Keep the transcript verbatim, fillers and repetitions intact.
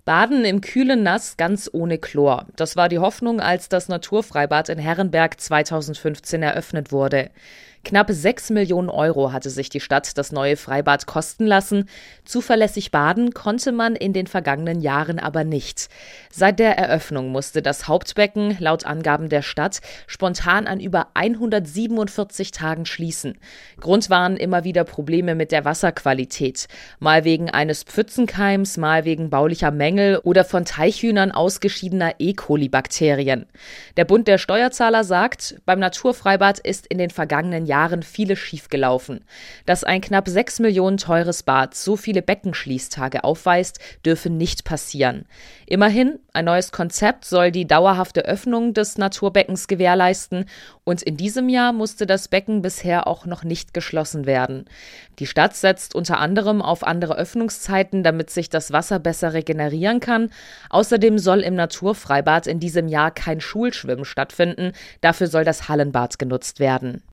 Baden im kühlen Nass ganz ohne Chlor. Das war die Hoffnung, als das Naturfreibad in Herrenberg zweitausendfünfzehn eröffnet wurde. Knapp sechs Millionen Euro hatte sich die Stadt das neue Freibad kosten lassen. Zuverlässig baden konnte man in den vergangenen Jahren aber nicht. Seit der Eröffnung musste das Hauptbecken, laut Angaben der Stadt, spontan an über hundertsiebenundvierzig Tagen schließen. Grund waren immer wieder Probleme mit der Wasserqualität. Mal wegen eines Pfützenkeims, mal wegen baulicher Mängel oder von Teichhühnern ausgeschiedener E. coli-Bakterien. Der Bund der Steuerzahler sagt, beim Naturfreibad ist in den vergangenen Jahren vieles schiefgelaufen. Dass ein knapp sechs Millionen teures Bad so viele Beckenschließtage aufweist, dürfe nicht passieren. Immerhin, ein neues Konzept soll die dauerhafte Öffnung des Naturbeckens gewährleisten und in diesem Jahr musste das Becken bisher auch noch nicht geschlossen werden. Die Stadt setzt unter anderem auf andere Öffnungszeiten, damit sich das Wasser besser regenerieren kann. Außerdem soll im Naturfreibad in diesem Jahr kein Schulschwimmen stattfinden. Dafür soll das Hallenbad genutzt werden.